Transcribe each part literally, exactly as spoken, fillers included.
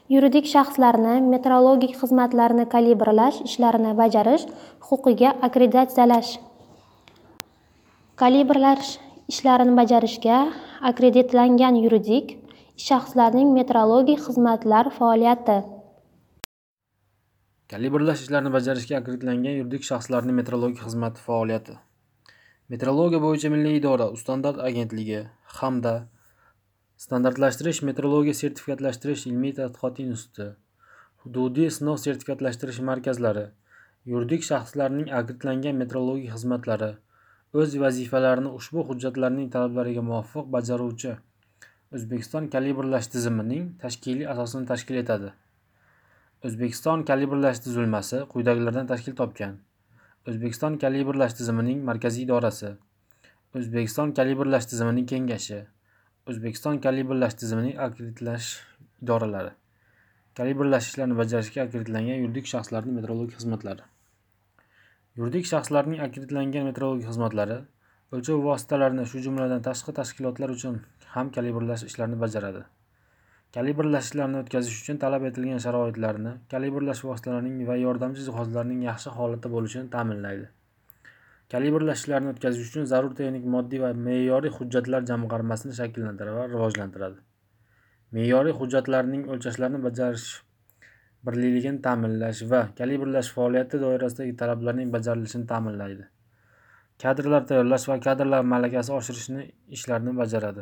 Yuridik shaxslarni metrologik xizmatlarni kalibrlash ishlarini bajarish huquqiga akkreditatsiyalash. Kalibrlash ishlarini bajarishga akkreditlangan yuridik shaxslarning metrologik xizmatlar faoliyati. Kalibrlash ishlarini bajarishga akkreditlangan yuridik shaxslarning metrologik xizmati faoliyati. Metrologiya bo'yicha milliy idora, Standart agentligi hamda standartlashtirish metrologiya sertifikatlashtirish ilmiy-tadqiqot instituti, hududiy sinov sertifikatlashtirish markazlari, yuridik shaxslarning akkreditlangan metrologik xizmatlari o'z vazifalarini ushbu hujjatlarning talablariga muvofiq bajaruvchi O'zbekiston kalibrlash tizimining tashkiliy asosini tashkil etadi. O'zbekiston kalibrlash tuzilmasi quyidagilardan tashkil topgan: O'zbekiston kalibrlash tizimining markaziy idorasi, O'zbekiston kalibrlash tizimining kengashi, O'zbekiston kalibrlash tizimining akkreditlash idoralari. Kalibrlash ishlarini bajarishga akkreditlangan yuridik shaxslarning metrologik xizmatlari. Yuridik shaxslarning akkreditlangan metrologik xizmatlari o'lchov vositalarini, shu jumladan tashqi tashkilotlar uchun ham kalibrlash ishlarini bajaradi. Kalibrlash ishlarini o'tkazish uchun talab etilgan sharoitlarni, kalibrlash vositalarining va yordamchi jihozlarning yaxshi holatda bo'lishini ta'minlaydi. Kalibrlash ishlarini o'tkazish uchun zarur texnik, moddiy va me'yoriy hujjatlar jamg'armasini shakllantiradi va rivojlantiradi. Me'yoriy hujjatlarning o'lchashlarni bajarish birlikligini ta'minlash va kalibrlash faoliyati doirasidagi talablarning bajarilishini ta'minlaydi. Kadrlar tayyorlash va kadrlar malakasi oshirishni ishlarini bajaradi.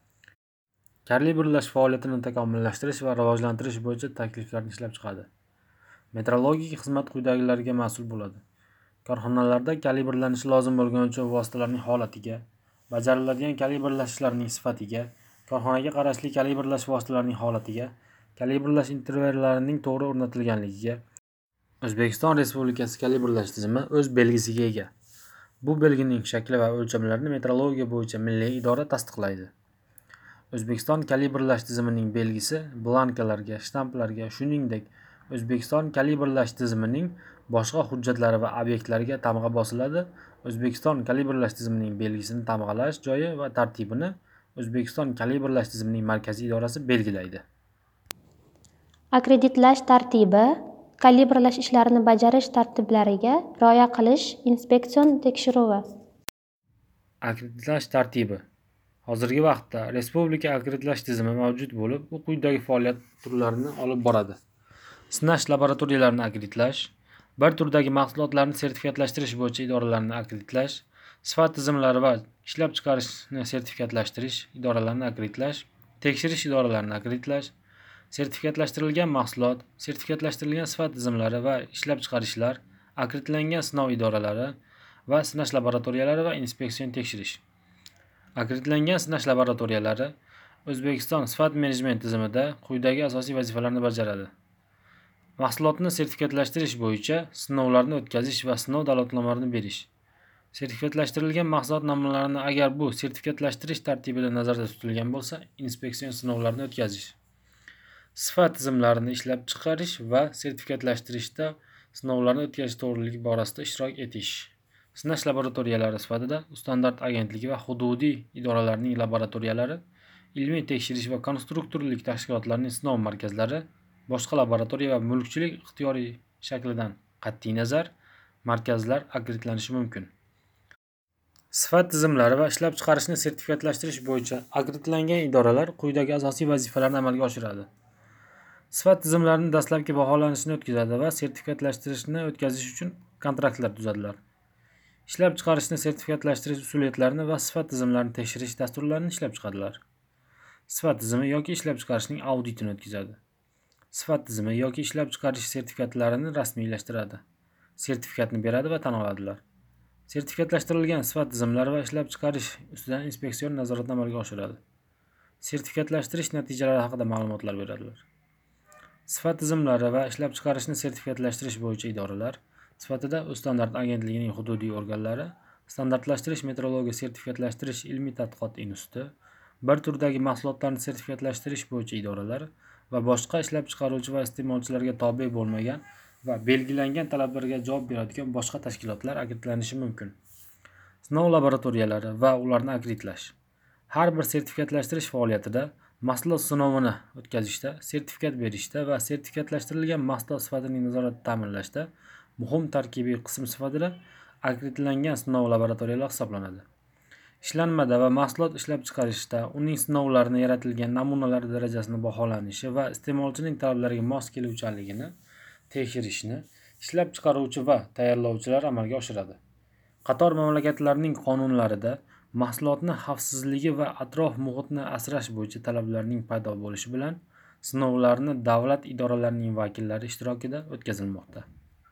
Kalibrlash faoliyatini takomillashtirish va rivojlantirish bo'yicha takliflarni ishlab chiqadi. Metrologik xizmat quyidagilarga mas'ul bo'ladi: korxonalarda kalibrlanishi lozim bo'lgan o'lchov vositalarining holatiga, bajariladigan kalibrlash ishlarining sifatiga, korxonaga qarashli kalibrlash vositalarining holatiga, kalibrlash intervallarining to'g'ri o'rnatilganligiga. O'zbekiston Respublikasi kalibrlash tizimi o'z belgisiga ega. Bu belgining shakli va o'lchamlarini metrologiya bo'yicha milliy idora tasdiqlaydi. O'zbekiston kalibrlash tizimining belgisi blankalarga, shtamplarga, shuningdek, O'zbekiston kalibrlash tizimining boshqa hujjatlari va obyektlariga tamg'a bosiladi. O'zbekiston kalibrlash tizimining belgisini tamg'alash joyi va tartibini O'zbekiston kalibrlash tizimining markaziy idorasi belgilaydi. Akkreditlash tartibi, kalibrlash ishlarini bajarish tartiblariga rioya qilish, inspeksion tekshiruvi. Akkreditlash tartibi. Hozirgi vaqtda respublika akkreditlash tizimi mavjud bo'lib, u quyidagi faoliyat turlarini olib boradi. Sinash laboratoriyalarini akkreditlash, bir turdagi mahsulotlarni sertifikatlashtirish bo'yicha idoralarni akkreditlash, sifat tizimlari va ishlab chiqarishni sertifikatlashtirish idoralarini akkreditlash, tekshirish idoralarini akkreditlash, sertifikatlashtirilgan mahsulot, sertifikatlashtirilgan sifat tizimlari va ishlab chiqarishlar, akkreditlangan sinov idoralari va sinash laboratoriyalari va inspeksion tekshirish. Akkreditlangan sinash laboratoriyalari O'zbekiston sifat menejment tizimida quyidagi asosiy vazifalarni bajaradi: mahsulotni sertifikatlashtirish bo'yicha sinovlarni o'tkazish va sinov da'vatnomalarini berish. Sertifikatlashtirilgan mahsulot namunalarini agar bu sertifikatlashtirish tartibida nazarda tutilgan bo'lsa, inspeksion sinovlarini o'tkazish. Sifat tizimlarini ishlab chiqarish va sertifikatlashtirishda sinovlarni o'tkazish to'g'riligi borasida ishtirok etish. Sinash laboratoriyalari sifatida Standart agentligi va hududiy idoralarning laboratoriyalari, ilmiy tekshirish va konstruktorlik tashkilotlarining sinov markazlari, boshqa laboratoriya va mulkchilik ixtiyoriy shaklidan qat'iy nazar markazlar akkreditlanishi mumkin. Sifat tizimlari va ishlab chiqarishni sertifikatlashtirish bo'yicha akkreditlangan idoralar quyidagi asosiy vazifalarni amalga oshiradi. Sifat tizimlarining dastlabki baholanishini o'tkazadi va sertifikatlashtirishni o'tkazish uchun kontraktlar tuzadilar. Ishlab chiqarishni sertifikatlashtirish usuliyatlarini va sifat tizimlarini tekshirish dasturlarini ishlab chiqadilar. Sifat tizimi yoki ishlab chiqarishning auditini o'tkazadi. Sifat tizimi yoki ishlab chiqarish sertifikatlarini rasmiylashtiradi. Sertifikatni beradi va tan oladilar. Sertifikatlashtirilgan sifat tizimlari va ishlab chiqarish ustidan inspeksion nazoratni amalga oshiradi. Sertifikatlashtirish natijalari haqida ma'lumotlar beradilar. Sifat tizimlari va ishlab chiqarishni sertifikatlashtirish bo'yicha idoralar sifatida Standart agentligining hududiy organlari, standartlashtirish metrologiya sertifikatlashtirish ilmiy-tadqiqot instituti, bir turdagi mahsulotlarni sertifikatlashtirish bo'yicha idoralar va boshqa ishlab chiqaruvchi va iste'molchilarga tobe bo'lmagan va belgilangan talablarga javob beradigan boshqa tashkilotlar akkreditlanishi mumkin. Sinov laboratoriyalari va ularni akkreditlash. Har bir sertifikatlashtirish faoliyatida mahsulot sinovini o'tkazishda, sertifikat berishda va sertifikatlashtirilgan mahsulot sifatini nazoratda ta'minlashda muhim tarkibiy qism sifatida akkreditlangan sinov laboratoriyalar hisoblanadi. Ishlanmada va mahsulot ishlab chiqarishda uning sinovlarini yaratilgan namunalar darajasini baholanishi va iste'molchining talablariga mos keluvchanligini tekshirishni ishlab chiqaruvchi va tayyorlovchilar amalga oshiradi. Qator mamlakatlarning qonunlarida mahsulotni xavfsizligi va atrof muhitni asrash bo'yicha talablarning paydo bo'lishi bilan sinovlarni davlat idoralarining vakillari ishtirokida o'tkazilmoqda.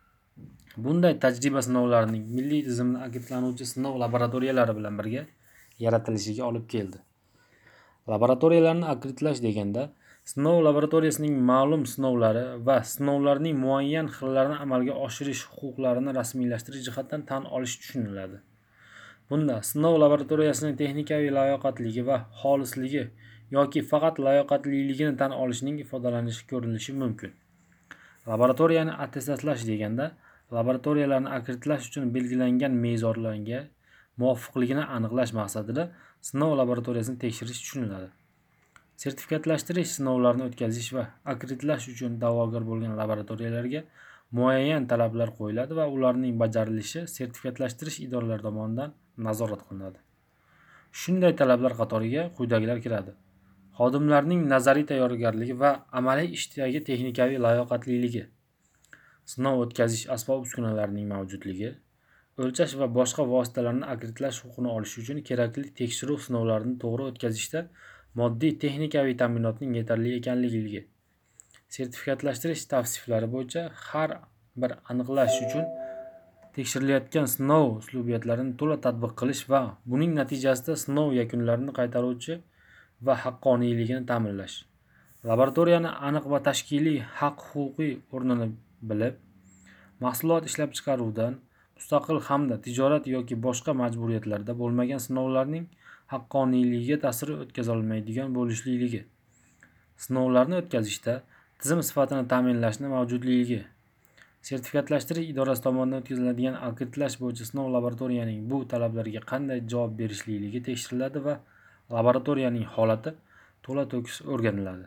Bunday tajriba sinovlarining milliy tizimli akkreditlanuvchi sinov laboratoriyalari bilan birga yaratilishiga olib keldi. Laboratoriyalarni akkreditlash deganda sinov laboratoriyasining ma'lum sinovlari va sinovlarning muayyan xillarini amalga oshirish huquqlarini rasmiylashtirish jihatidan tan olish tushuniladi. Bunda sinov laboratoriyasining texnikaviy layoqatligi va xolisligi yoki faqat layoqatliligini tan olishning ifodalanishi ko'rilishi mumkin. Laboratoriyani attestatsiyash deganda laboratoriyalarni akkreditlash uchun belgilangan mezonlarga muvofiqligini aniqlash maqsadida sinov laboratoriyasini tekshirish tushuniladi. Sertifikatlashtirish sinovlarini o'tkazish va akkreditlash uchun da'vogar bo'lgan laboratoriyalarga muayyan talablar qo'yiladi va ularning bajarilishi sertifikatlashtirish idoralari tomonidan nazorat qilinadi. Shunday talablar qatoriga quyidagilar kiradi: xodimlarning nazariy tayyorgarligi va amaliy ishdagi texnikaviy layoqatliligi, sinov o'tkazish asbob-uskunalarining mavjudligi, o'lchash va boshqa vositalarni akkreditlash huquqini olish uchun kerakli tekshiruv sinovlarini to'g'ri o'tkazishda moddiy texnikaviy ta'minotning yetarli ekanligi, sertifikatlashtirish tavsiflari bo'yicha har bir aniqlash uchun tekshirilayotgan sinov uslubiyatlarini to'la tatbiq qilish va buning natijasida sinov yakunlarini qaytaruvchi va haqqoniyligini ta'minlash. Laboratoriyani aniq va tashkiliy haq-huquqiy o'rnini bilib, mahsulot ishlab chiqaruvdan mustaqil hamda tijorat yoki boshqa majburiyatlarda bo'lmagan sinovlarning haqqoniyligiga ta'sir o'tkaza olmaydigan bo'lishlikligi, sinovlarni o'tkazishda tizim sifatini ta'minlashni mavjudligi, sertifikatlashtirish idorasi tomonidan o'tkaziladigan akkreditlash bo'yicha sinov laboratoriyaning bu talablarga qanday javob berishlikligi tekshiriladi va laboratoriyaning holati to'la-to'kis o'rganiladi.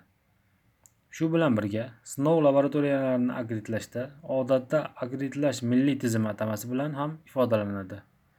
Shu bilan birga, sinov laboratoriyalarini akkreditlashda odatda akkreditlash milliy tizimi atamasi bilan ham ifodalanadi.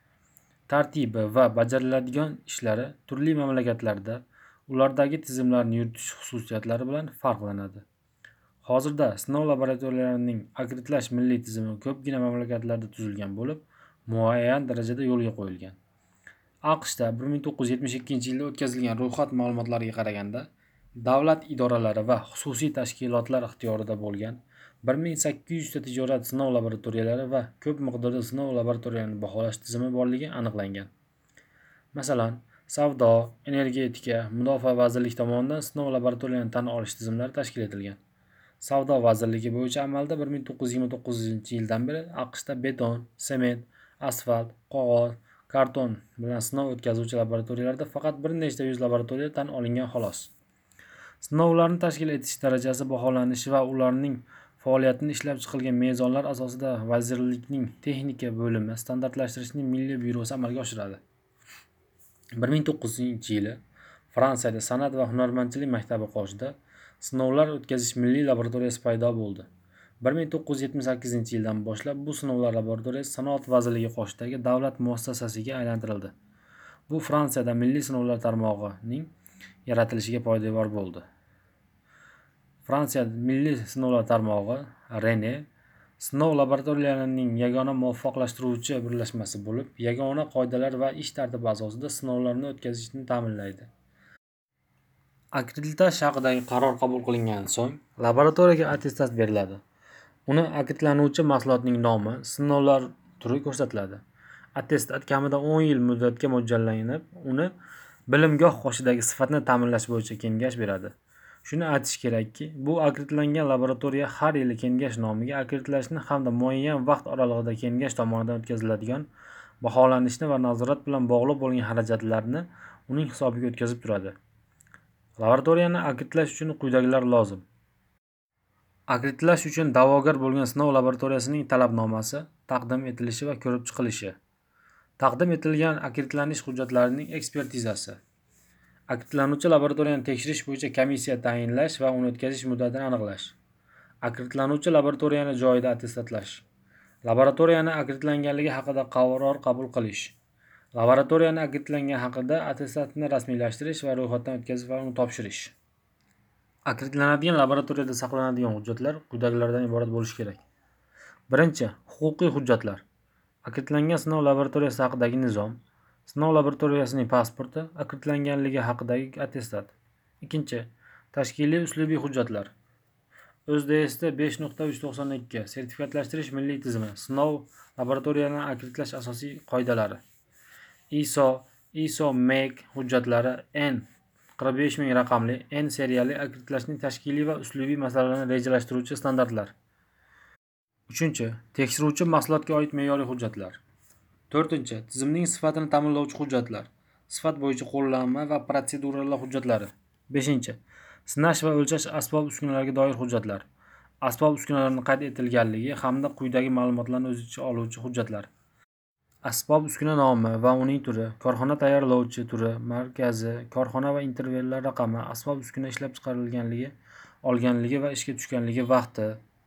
Tartibi va bajariladigan ishlari turli mamlakatlarda ulardagi tizimlarni yuritish xususiyatlari bilan farqlanadi. Hozirda sinov laboratoriyalarining akkreditlash milliy tizimi ko'pgina mamlakatlarda tuzilgan bo'lib, muayyan darajada yo'lga qo'yilgan. AQShda bir ming to'qqiz yuz yetmish ikkinchi yilda o'tkazilgan ro'yxat ma'lumotlariga qaraganda, davlat idoralari va xususiy tashkilotlar ixtiyorida bo'lgan bir ming sakkiz yuz ta tijorat sinov laboratoriyalari va ko'p miqdorda sinov laboratoriyalarini baholash tizimi borligi aniqlangan. Masalan, savdo, energetika, mudofaa vazirligi tomonidan sinov laboratoriyalarini tan olish tizimlari tashkil etilgan. Savdo vazirligi bo'yicha amalda bir ming to'qqiz yuz yigirma to'qqizinchi yildan beri AQShda beton, sement, asfalt, qog'oz, karton bilan sinov o'tkazuvchi laboratoriyalarda faqat bir nechta yuz laboratoriya tan olingan xolos. Sinovlarni tashkil etish darajasi baholanishi va ularning faoliyatini ishlab chiqilgan mezonlar asosida vazirlikning texnika bo'limi standartlashtirishning milliy byurosi amalga oshiradi. bir ming to'qqiz yuzінші yili Fransiyada san'at va hunarmandchilik maktabi qoshida sinovlar o'tkazish milliy laboratoriyasi paydo bo'ldi. bir ming to'qqiz yuz yetmish sakkizinchi yildan boshlab bu sinovlar laboratoriyasi Sanoat vazirligi qoshidagi davlat muassasasiga aylantirildi. Bu Fransiyada milliy sinovlar tarmog'ining yaratilishiga poydevor bo'ldi. Fransiya milliy sinovlar tarmog'i Rene sinov laboratoriyalarining yagona muvaffaqlashtiruvchi birlashmasi bo'lib, yagona qoidalar va ish tartibi asosida sinovlarni o'tkazishni ta'minlaydi. Akkreditash haqidagi qaror qabul qilingan so'ng, laboratoriyaga attestat beriladi. Uni akkreditlanuvchi mahsulotning nomi, sinovlar turi ko'rsatiladi. Attestat kamida o'n yil muddatga mo'ljallanib, uni bilimgoh qoshidagi sifatni ta'minlash bo'yicha kengash beradi. Shuni aytish kerakki, bu akkreditlangan laboratoriya har yili kengash nomiga akkreditlashni hamda muayyan vaqt oralig'ida kengash tomonidan o'tkaziladigan baholanishni va nazorat bilan bog'liq bo'lgan xarajatlarni uning hisobiga o'tkazib turadi. Laboratoriyani akkreditlash uchun quyidagilar lozim. Akkreditlash uchun da'vogar bo'lgan sinov laboratoriyasining talabnomasi taqdim etilishi va ko'rib chiqilishi. Taqdim etilgan akkreditlanish hujjatlarining ekspertizasi. Akkreditlanuvchi laboratoriyani tekshirish bo'yicha komissiya tayinlash va uni o'tkazish muddatini aniqlash. Akkreditlanuvchi laboratoriyani joyida attestatlash. Laboratoriyani akkreditlanganligi haqida qaror qabul qilish. Laboratoriyani akkreditlangan haqida attestatni rasmiylashtirish va ro'yxatdan o'tkazish va uni topshirish. Akkreditlanadigan laboratoriyada saqlanadigan hujjatlar quyidagilardan iborat bo'lishi kerak. Birinchi, huquqiy hujjatlar. Akkreditlangan sinov laboratoriyasi haqidagi nizom, sinov laboratoriyasining pasporti, akkreditlanganligi haqidagi attestat. Ikkinchi, tashkiliy uslubiy hujjatlar. O'zDSda besh nuqta uch to'qson ikki sertifikatlashtirish milliy tizimi, sinov laboratoriyani akkreditlash asosiy qoidalari. ISO, ISO M E C hujjatlari N qirq besh ming raqamli N seriyali akkreditlashning tashkiliy va uslubiy masalalarini rejalashtiruvchi standartlar. Uchinchi, tekshiruvchi mahsulotga oid me'yoriy hujjatlar. To'rtinchi, tizimning sifatini ta'minlovchi hujjatlar. Sifat bo'yicha qo'llanma va protseduralar hujjatlari. Beshinchi, sinash va o'lchash asbob uskunalarga doir hujjatlar. Asbob uskunalarning qayd etilganligi hamda quyidagi ma'lumotlarni o'z ichiga oluvchi hujjatlar. Asbob uskuna nomi va uning turi, korxona tayyorlovchi turi, markazi, korxona va intervallar raqami, asbob uskuna ishlab chiqarilganligi, olganligi va ishga tushganligi vaqti,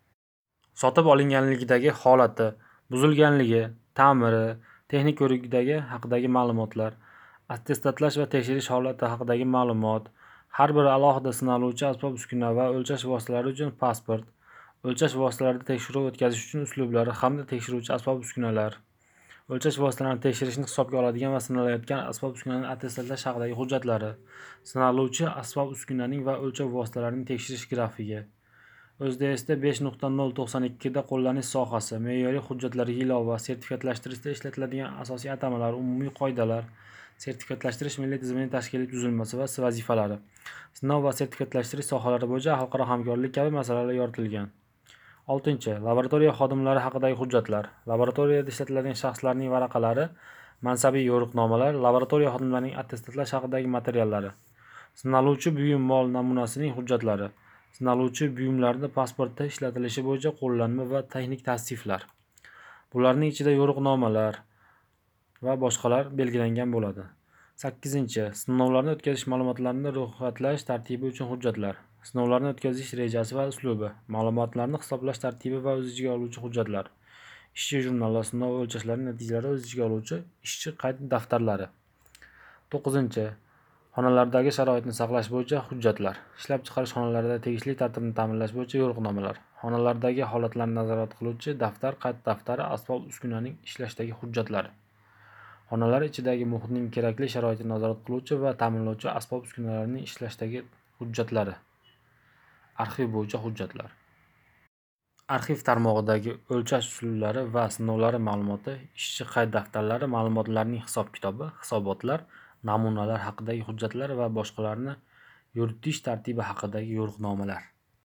sotib olinganligidagi holati, buzilganligi, ta'miri, texnik ko'rikdagi haqidagi ma'lumotlar, attestatlash va tekshirish holati haqidagi ma'lumot, har bir alohida sinaluvchi asbob uskuna va o'lchash vositalari uchun pasport, o'lchash vositalarida tekshiruv o'tkazish uchun uslublari hamda tekshiruvchi asbob uskunalar, o'lchash vositalarini tekshirishni hisobga oladigan va sinalayotgan asbob uskunani attestatlash haqidagi hujjatlari, sinaluvchi asbob uskunaning va o'lchov vositalarining tekshirish grafigi. O'zDSda besh nuqta nol to'qson ikki da qo'llanish sohasi, me'yoriy hujjatlarga ilova, sertifikatlashtirishda ishlatiladigan asosiy atamalar, umumiy qoidalar, sertifikatlashtirish milliy tizimining tashkiliy tuzilmasi va vazifalari, sinov va sertifikatlashtirish sohalari bo'yicha xalqaro hamkorlik kabi masalalar yoritilgan. Oltinchi, laboratoriya xodimlari haqidagi hujjatlar. Laboratoriyada ishlatiladigan shaxslarning varaqalari, mansabiy yo'riqnomalar, laboratoriya xodimlarining attestatlash haqidagi materiallari. Sinaluvchi buyum mol namunasining hujjatlari. Sinaluvchi buyumlarning pasportda ishlatilishi bo'yicha qo'llanma va texnik tavsiflar. Bularning ichida yo'riqnomalar va boshqalar belgilangan bo'ladi. sakkizinchi, sinovlarni o'tkazish ma'lumotlarini ro'yxatlash tartibi uchun hujjatlar. Sinovlarni o'tkazish rejasi va uslubi, ma'lumotlarni hisoblash tartibi va o'z ichiga oluvchi hujjatlar. Ishchi jurnallar, sinov o'lchashlarining natijalari o'z ichiga oluvchi ishchi qayd daftarlari. to'qqizinchi, xonalardagi sharoitni saqlash bo'yicha hujjatlar. Ishlab chiqarish xonalarida tegishli tartibni ta'minlash bo'yicha yo'riqnomalar. Xonalardagi holatlarni nazorat qiluvchi daftar, qayd daftari, asbob uskunaning ishlashdagi hujjatlari. Xonalar ichidagi muhitning kerakli sharoitini nazorat qiluvchi va ta'minlovchi asbob uskunalarning ishlashdagi hujjatlari. Arxiv bo'yicha hujjatlar. Arxiv tarmog'idagi o'lchash usullari va sinovlari ma'lumoti, ishchi qayd daftarlari, ma'lumotlarning hisob-kitobi, hisobotlar, namunalar haqidagi hujjatlar va boshqalarni yuritish tartibi haqidagi yo'riqnomalar.